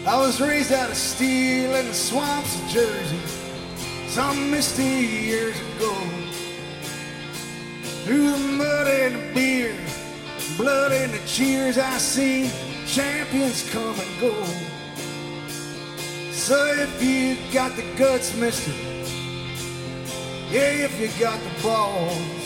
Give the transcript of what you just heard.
I was raised out of steel in the swamps of Jersey some misty years ago. Through the mud and the beer, blood and the cheers, I seen champions come and go. So if you got the guts, mister, yeah, if you got the balls,